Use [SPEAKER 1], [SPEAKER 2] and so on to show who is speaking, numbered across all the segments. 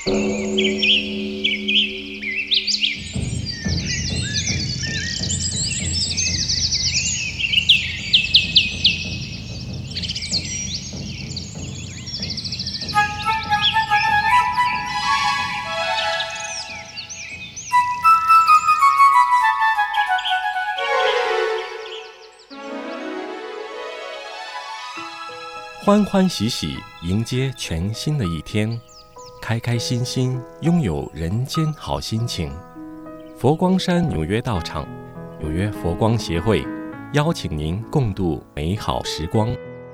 [SPEAKER 1] 欢欢喜喜迎接全新的一天，开开心心拥有人间好心情。佛光山纽约道场、纽约佛光协会邀请您共度美好时光。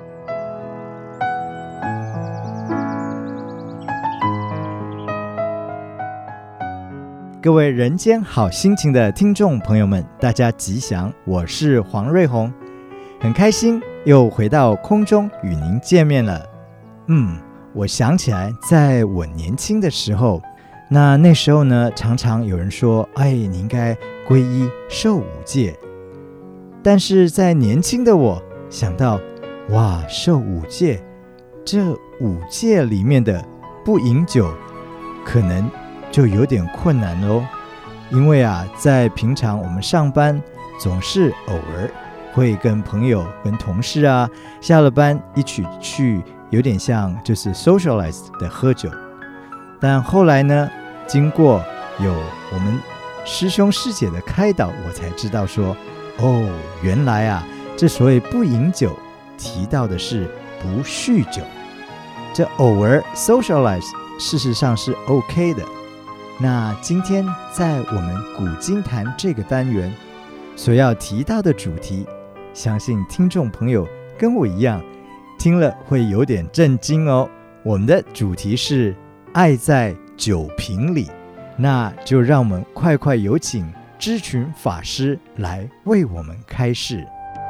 [SPEAKER 2] 各位人间好心情的听众朋友们，大家吉祥，我是黄瑞宏，很开心又回到空中与您见面了。我想起来在我年轻的时候，那时候呢，常常有人说你应该皈依受五戒。但是在年轻的我想到，哇，受五戒，这五戒里面的不饮酒可能就有点困难咯。因为在平常我们上班总是偶尔会跟朋友跟同事下了班一起去，有点像就是 socialize 的喝酒。但后来呢，经过有我们师兄师姐的开导，我才知道说，原来这所谓不饮酒提到的是不酗酒，这偶尔 socialize 事实上是 OK 的。那今天在我们古今谈这个单元所要提到的主题，相信听众朋友跟我一样听了会有点震惊哦。我们的主题是爱在酒瓶里，那就让我们快有请知群法师来为我们开示。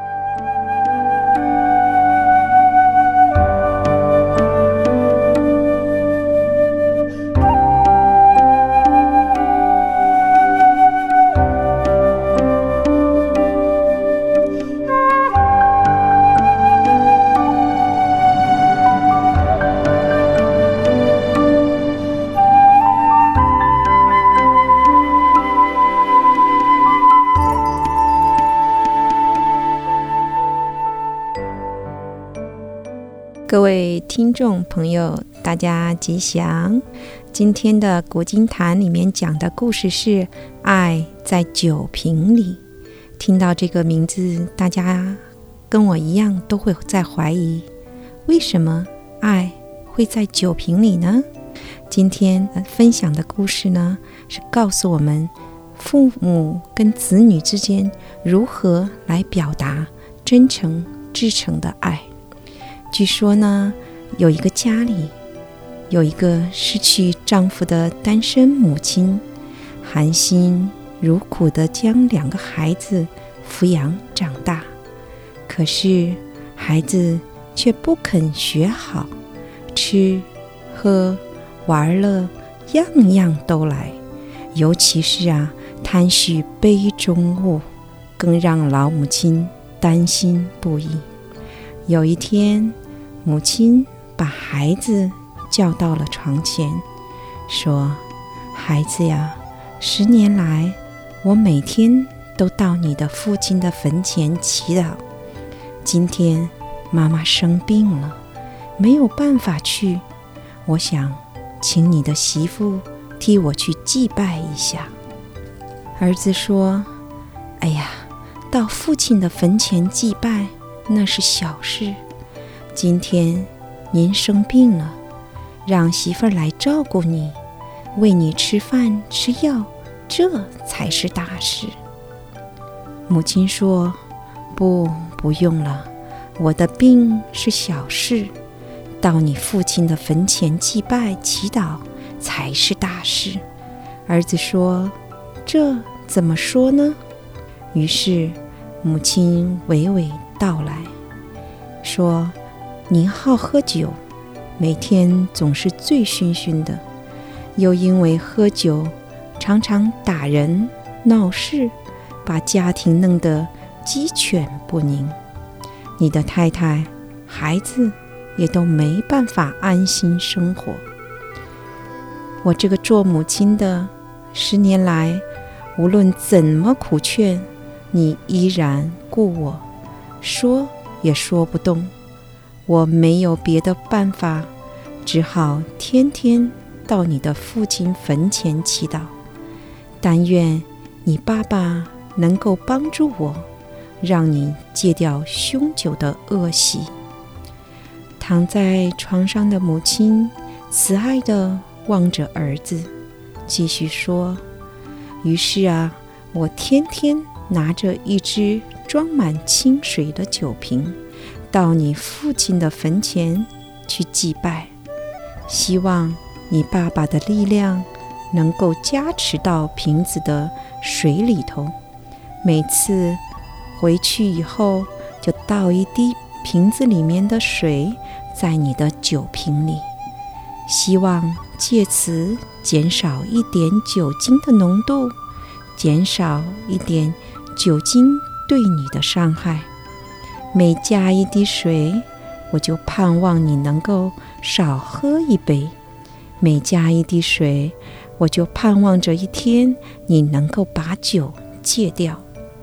[SPEAKER 3] 各位听众朋友，大家吉祥。今天的古今谈里面讲的故事是爱在酒瓶里。听到这个名字，大家跟我一样都会在怀疑，为什么爱会在酒瓶里呢？今天分享的故事呢，是告诉我们父母跟子女之间如何来表达真诚至诚的爱。据说呢，有一个家里有一个失去丈夫的单身母亲，含辛茹苦地将2个孩子抚养长大，可是孩子却不肯学好，吃喝玩乐样样都来，尤其是贪许杯中物，更让老母亲担心不已。有一天，母亲把孩子叫到了床前，说：孩子呀，10年来我每天都到你的父亲的坟前祈祷，今天妈妈生病了，没有办法去，我想请你的媳妇替我去祭拜一下。儿子说：哎呀，到父亲的坟前祭拜那是小事，今天您生病了，让媳妇儿来照顾你，喂你吃饭吃药，这才是大事。母亲说：不用了，我的病是小事，到你父亲的坟前祭拜祈祷才是大事。儿子说：这怎么说呢？于是母亲娓娓道来，说：您好喝酒，每天总是醉醺醺的，又因为喝酒常常打人闹事，把家庭弄得鸡犬不宁，你的太太孩子也都没办法安心生活。 我这个做母亲的10年来，无论怎么苦劝，你依然顾我，说也说不动。我没有别的办法，只好天天到你的父亲坟前祈祷，但愿你爸爸能够帮助我，让你戒掉酗酒的恶习。躺在床上的母亲慈爱地望着儿子，继续说：于是啊，我天天拿着一只装满清水的酒瓶，到你父亲的坟前去祭拜，希望你爸爸的力量能够加持到瓶子的水里头。每次回去以后，就倒一滴瓶子里面的水在你的酒瓶里，希望借此减少一点酒精的浓度，减少一点酒精对你的伤害。每加一滴水，我就盼望你能够少喝一杯；每加一滴水，我就盼望着一天你能够把酒戒掉。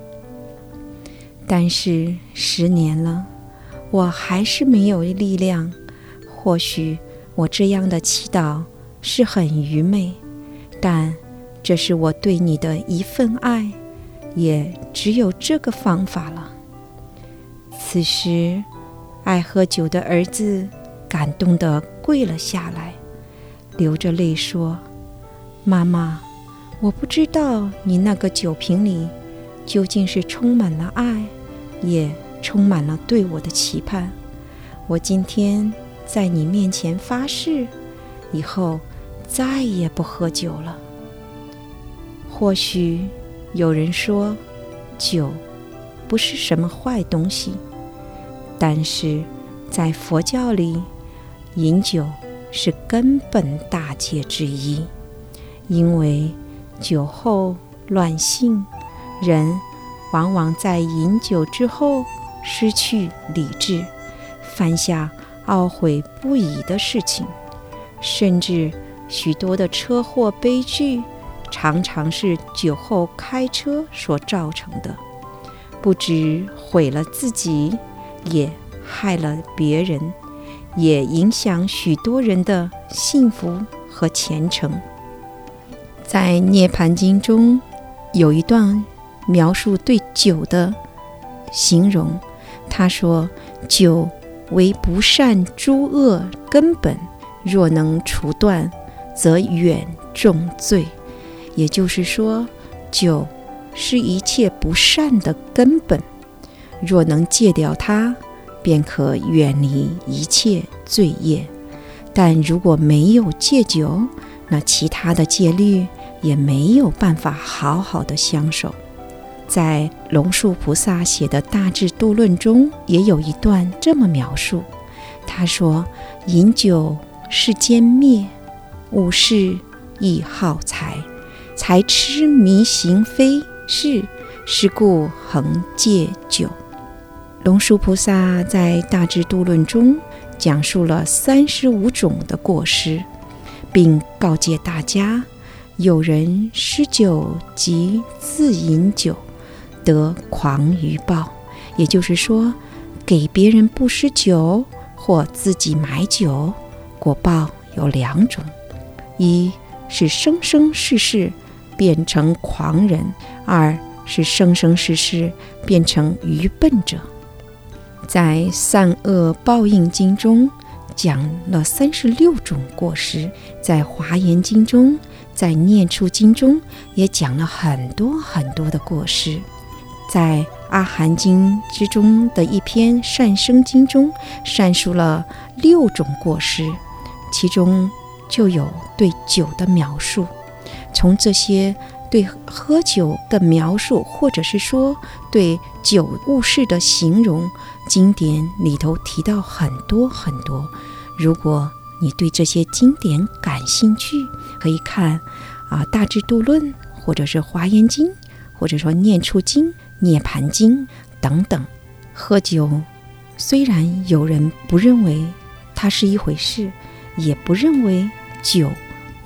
[SPEAKER 3] 但是10年了，我还是没有力量。或许我这样的祈祷是很愚昧，但这是我对你的一份爱，也只有这个方法了。此时，爱喝酒的儿子感动地跪了下来，流着泪说：妈妈，我不知道你那个酒瓶里究竟是充满了爱，也充满了对我的期盼。我今天在你面前发誓，以后再也不喝酒了。或许有人说，酒不是什么坏东西，但是在佛教里，饮酒是根本大戒之一。因为酒后乱性，人往往在饮酒之后失去理智，犯下懊悔不已的事情，甚至许多的车祸悲剧常常是酒后开车所造成的，不只毁了自己，也害了别人，也影响许多人的幸福和前程。在《涅槃经》中有一段描述对酒的形容，他说：酒为不善诸恶根本，若能除断，则远重罪。也就是说，酒是一切不善的根本，若能戒掉它，便可远离一切罪业。但如果没有戒酒，那其他的戒律也没有办法好好的相守。在龙树菩萨写的《大智度论》中，也有一段这么描述，他说：饮酒是歼灭，误事亦耗财，才痴迷行非事，是故恒戒酒。龙树菩萨在《大智度论》中讲述了35种的过失，并告诫大家，有人施酒及自饮酒，得狂于报。也就是说，给别人布施酒或自己买酒，果报有2种：一是生生世世变成狂人；2是生生世世变成愚笨者。在《善恶报应经》中讲了36种过失，在《华严经》中，在《念处经》中也讲了很多很多的过失。在《阿含经》之中的一篇《善生经》中，阐述了6种过失，其中就有对酒的描述。从这些对喝酒的描述，或者是说对酒误事的形容，经典里头提到很多很多。如果你对这些经典感兴趣，可以看大智度论，或者是华严经，或者说念处经、涅槃经等等。喝酒虽然有人不认为它是一回事，也不认为酒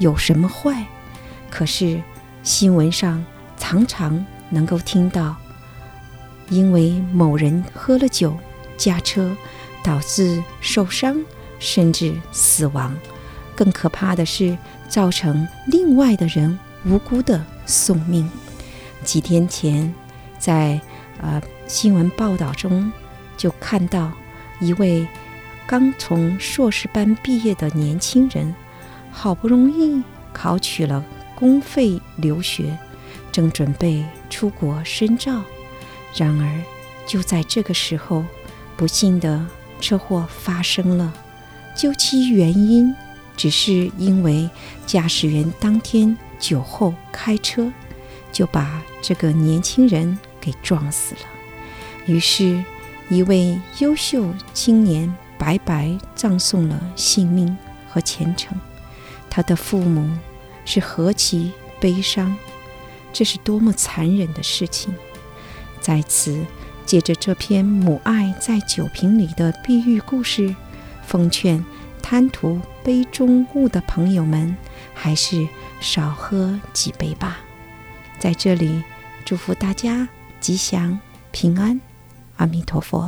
[SPEAKER 3] 有什么坏，可是新闻上常常能够听到，因为某人喝了酒驾车导致受伤甚至死亡，更可怕的是造成另外的人无辜的送命。几天前在新闻报道中就看到一位刚从硕士班毕业的年轻人，好不容易考取了公费留学，正准备出国深造，然而就在这个时候，不幸的车祸发生了。究其原因，只是因为驾驶员当天酒后开车，就把这个年轻人给撞死了。于是一位优秀青年白白葬送了性命和前程，他的父母是何其悲伤，这是多么残忍的事情。在此借着这篇母爱在酒瓶里的碧玉故事，奉劝贪图杯中物的朋友们，还是少喝几杯吧。在这里祝福大家吉祥平安，阿弥陀佛。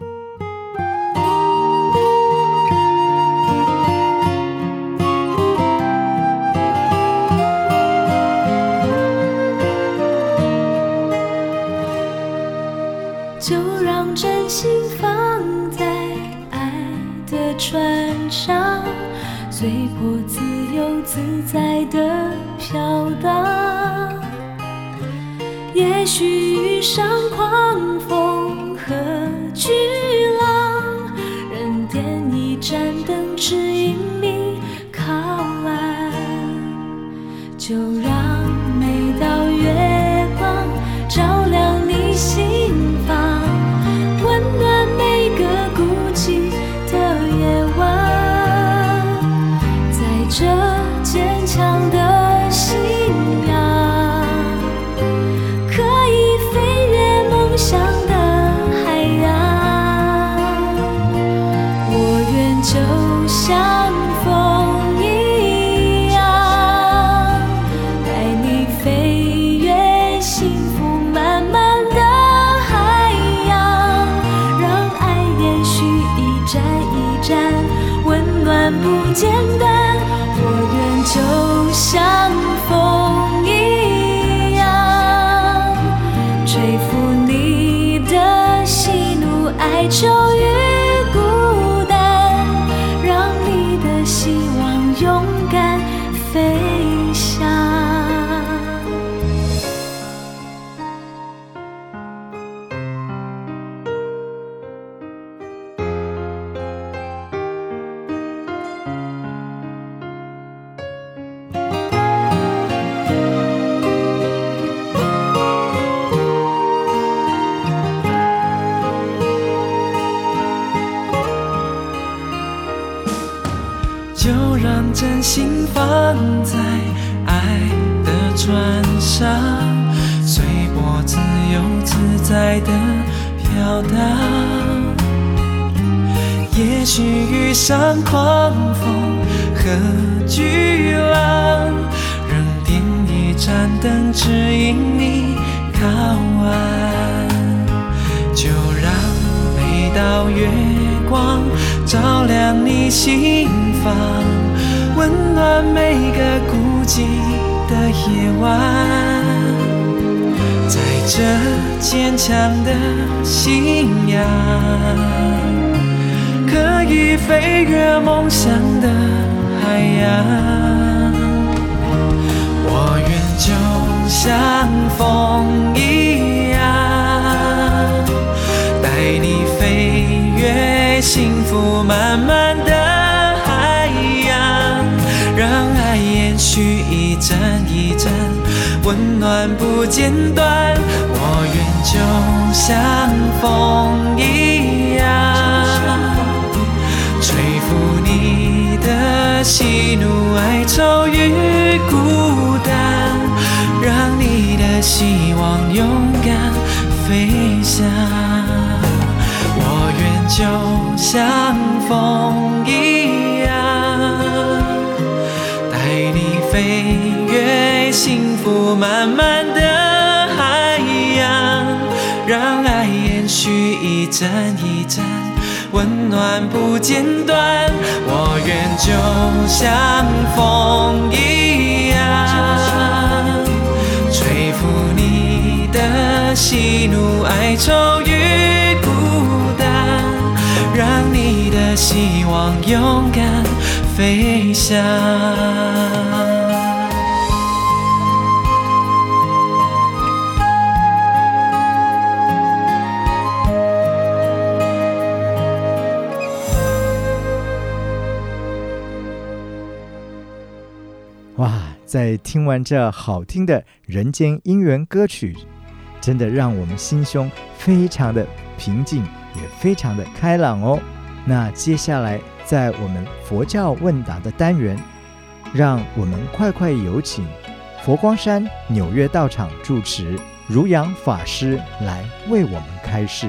[SPEAKER 4] 就让真心放在爱的船上，随波自由自在地飘荡。也许遇上狂风和巨浪，仍点一盏灯指引你靠岸。就让每道月光照亮你心房，温暖每个孤寂的夜晚。在这坚强的信仰，可以飞越梦想的海洋。我愿就像风一样，带你飞越幸福满满的海洋，让爱延续一站一站，温暖不间断。我愿就像风一样，吹拂你的喜怒哀愁与孤单，让你的希望勇敢飞翔。
[SPEAKER 5] 就让真心放在爱的船上，随波自由自在地飘荡。也许遇上狂风和巨浪，仍点一盏灯指引你靠岸。就让每道月光照亮你心房，温暖每个孤寂的夜晚。在这坚强的信仰，可以飞越梦想的海洋。我愿就像风一样，带你飞越幸福满满的海洋，让爱延续一站一站，温暖不间断。我愿就像风一样，吹拂你的喜怒哀愁与孤单，让你的希望勇敢飞翔。我愿就像风一样，带你福满满的海洋，让爱延续一站一站，温暖不间断。我愿就像风一样，吹拂你的喜怒哀愁与孤单，让你的希望勇敢飞翔。
[SPEAKER 2] 哇，在听完这好听的人间姻缘歌曲，真的让我们心胸非常的平静，也非常的开朗哦。那接下来在我们佛教问答的单元，让我们快有请佛光山纽约道场住持如阳法师来为我们开示。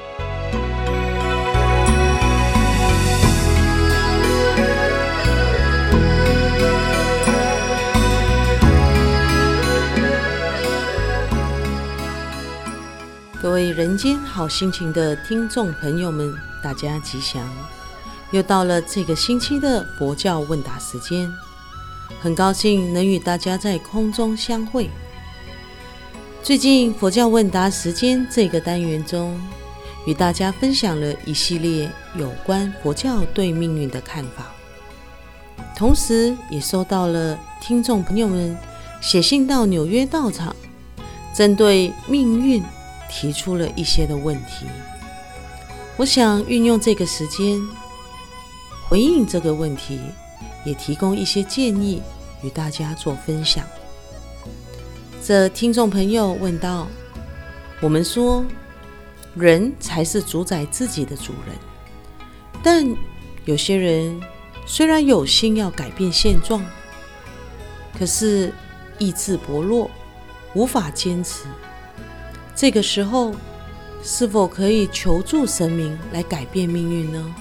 [SPEAKER 6] 各位人间好心情的听众朋友们，大家吉祥！又到了这个星期的佛教问答时间，很高兴能与大家在空中相会。最近佛教问答时间这个单元中，与大家分享了一系列有关佛教对命运的看法，同时也收到了听众朋友们写信到纽约道场，针对命运提出了一些的问题。我想运用这个时间回应这个问题，也提供一些建议与大家做分享。这听众朋友问到，我们说人才是主宰自己的主人，但有些人虽然有心要改变现状，可是意志薄弱，无法坚持。这个时候是否可以求助神明来改变命运呢？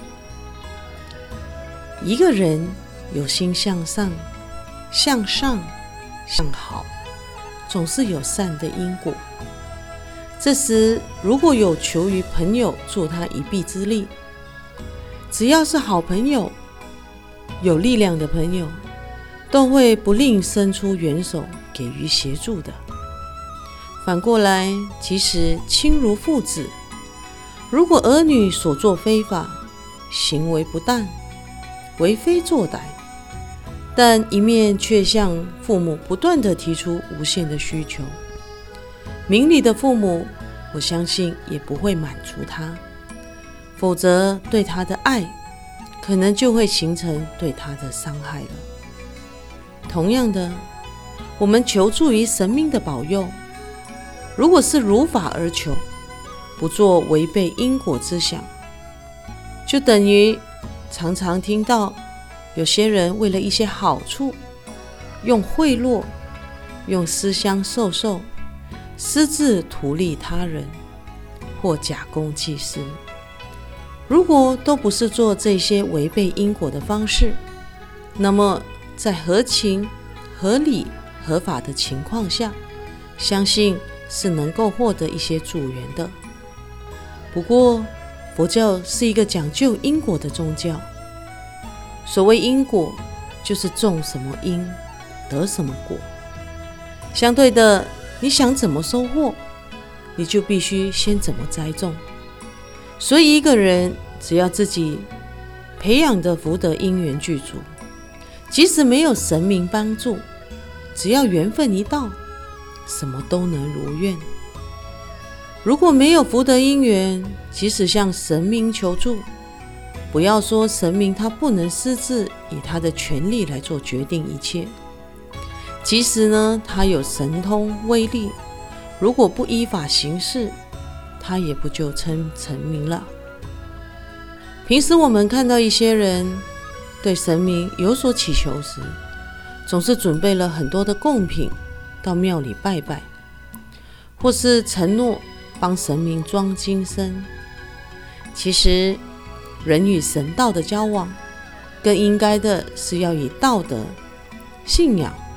[SPEAKER 6] 一个人有心向上、向好，总是有善的因果。这时如果有求于朋友助他一臂之力，只要是好朋友、有力量的朋友，都会不吝伸出援手给予协助的。反过来，即使亲如父子，如果儿女所作非法，行为不当，为非作歹，但一面却向父母不断地提出无限的需求，明理的父母，我相信也不会满足他，否则对他的爱可能就会形成对他的伤害了。同样的，我们求助于神明的保佑，如果是如法而求，不做违背因果之想，就等于常常听到有些人为了一些好处，用贿赂、用私相授受，私自图利他人，或假公济私。如果都不是做这些违背因果的方式，那么在合情、合理、合法的情况下，相信是能够获得一些助缘的。不过佛教是一个讲究因果的宗教，所谓因果，就是种什么因得什么果。相对的，你想怎么收获，你就必须先怎么栽种。所以一个人只要自己培养的福德因缘具足，即使没有神明帮助，只要缘分一到，什么都能如愿。如果没有福德因缘，即使向神明求助，不要说神明他不能私自以他的权力来做决定一切，即使呢他有神通威力，如果不依法行事，他也不就称神明了。平时我们看到一些人对神明有所祈求时，总是准备了很多的贡品到庙里拜拜，或是承诺帮神明装金身。其实人与神道的交往，更应该的是要以道德、信仰、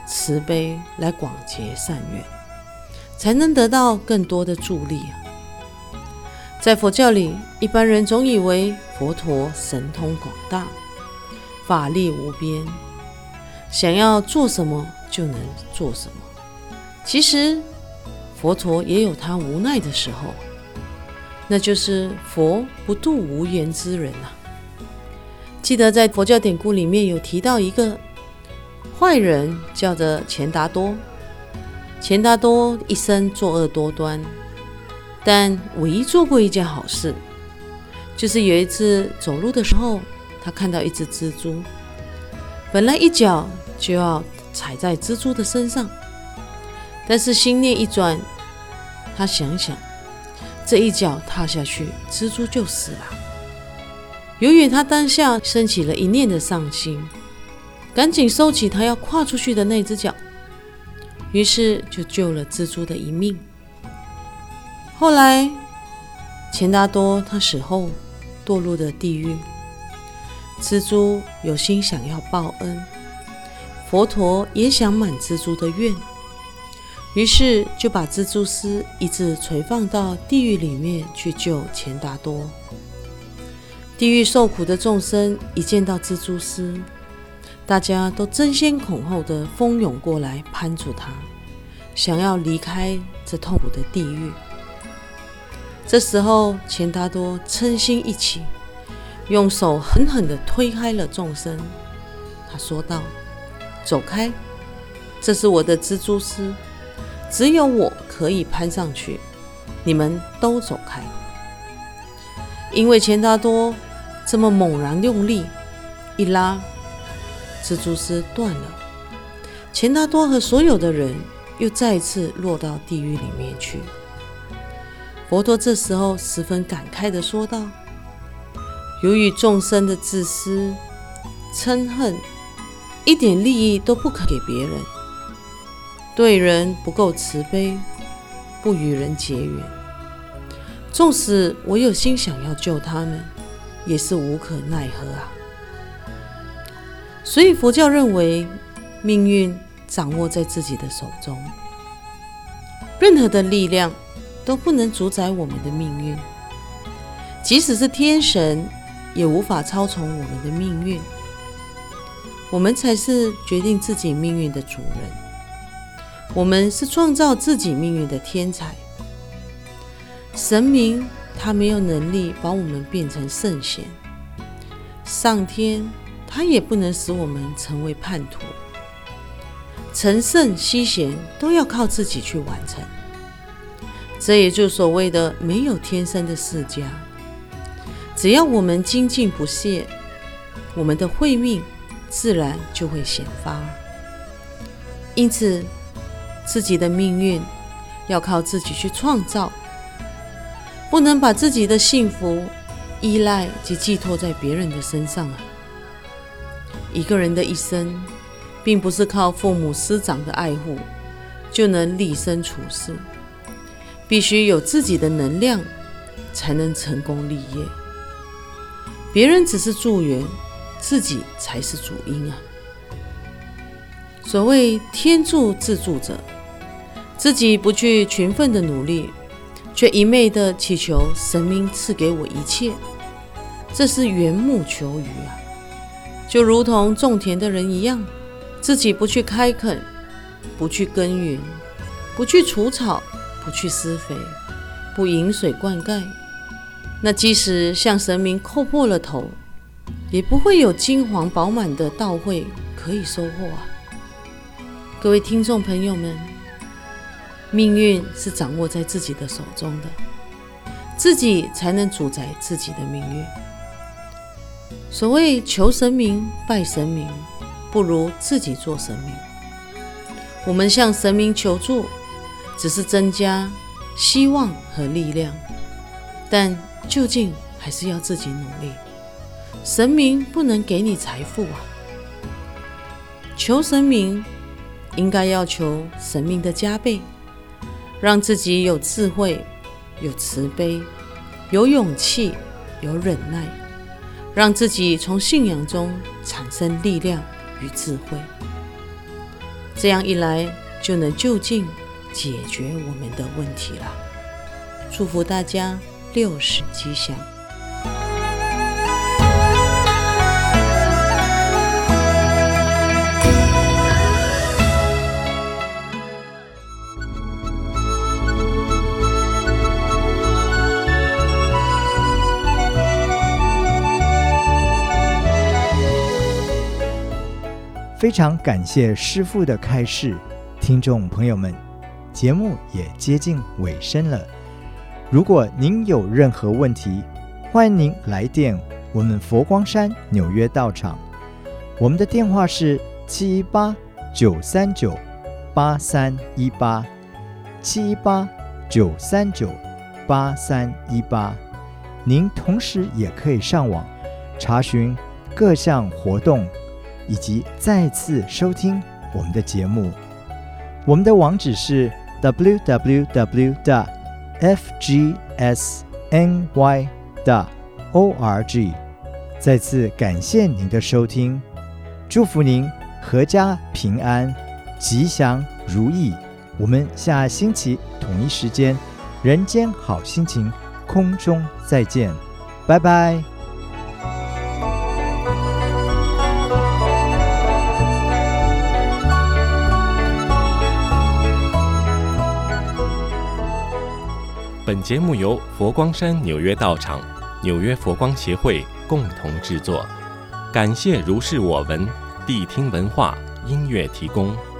[SPEAKER 6] 慈悲来广结善缘，才能得到更多的助力啊。在佛教里，一般人总以为佛陀神通广大，法力无边，想要做什么就能做什么。其实佛陀也有他无奈的时候，那就是佛不度无缘之人啊。记得在佛教典故里面有提到一个坏人叫做钱达多。钱达多一生作恶多端，但唯一做过一件好事，就是有一次走路的时候，他看到一只蜘蛛，本来一脚就要踩在蜘蛛的身上，但是心念一转，他想想这一脚踏下去，蜘蛛就死了。由于他当下升起了一念的上心，赶紧收起他要跨出去的那只脚，于是就救了蜘蛛的一命。后来钱达多他死后堕入了地狱，蜘蛛有心想要报恩，佛陀也想满蜘蛛的愿，于是就把蜘蛛丝一直垂放到地狱里面去救钱达多。地狱受苦的众生一见到蜘蛛丝，大家都争先恐后的蜂拥过来攀住他，想要离开这痛苦的地狱。这时候钱达多嗔心一起，用手狠狠地推开了众生。他说道：走开，这是我的蜘蛛丝，只有我可以攀上去，你们都走开。因为钱达多这么猛然用力一拉，蜘蛛丝断了，钱达多和所有的人又再次落到地狱里面去。佛陀这时候十分感慨地说道：由于众生的自私、嗔恨，一点利益都不肯给别人，对人不够慈悲，不与人结缘，纵使我有心想要救他们，也是无可奈何啊。所以佛教认为命运掌握在自己的手中，任何的力量都不能主宰我们的命运，即使是天神也无法操纵我们的命运。我们才是决定自己命运的主人，我们是创造自己命运的天才。神明他没有能力把我们变成圣贤，上天他也不能使我们成为叛徒，成圣西贤都要靠自己去完成。这也就是所谓的没有天生的释迦，只要我们精进不懈，我们的慧命自然就会显发。因此自己的命运要靠自己去创造，不能把自己的幸福依赖及寄托在别人的身上啊。一个人的一生并不是靠父母师长的爱护就能立身处世，必须有自己的能量才能成功立业。别人只是助缘，自己才是主因啊。所谓天助自助者，自己不去勤奋的努力，却一昧的祈求神明赐给我一切，这是缘木求鱼啊。就如同种田的人一样，自己不去开垦，不去耕耘，不去除草，不去施肥，不饮水灌溉，那即使向神明叩破了头，也不会有金黄饱满的稻穗可以收获啊。各位听众朋友们，命运是掌握在自己的手中的，自己才能主宰自己的命运。所谓求神明拜神明，不如自己做神明。我们向神明求助，只是增加希望和力量，但究竟还是要自己努力。神明不能给你财富啊，求神明应该要求神明的加倍，让自己有智慧、有慈悲、有勇气、有忍耐，让自己从信仰中产生力量与智慧。 这样一来就能就近解决我们的问题了。祝福大家60吉祥。
[SPEAKER 2] 非常感谢师父的开示，听众朋友们，节目也接近尾声了。如果您有任何问题，欢迎您来电我们佛光山纽约道场，我们的电话是718-939-8318 718-939-8318。您同时也可以上网查询各项活动以及再次收听我们的节目。我们的网址是 www.fgsny.org。 再次感谢您的收听，祝福您阖家平安，吉祥如意。我们下星期同一时间人间好心情空中再见，拜拜。
[SPEAKER 1] 本节目由佛光山纽约道场、纽约佛光协会共同制作，感谢如是我闻谛听文化音乐提供。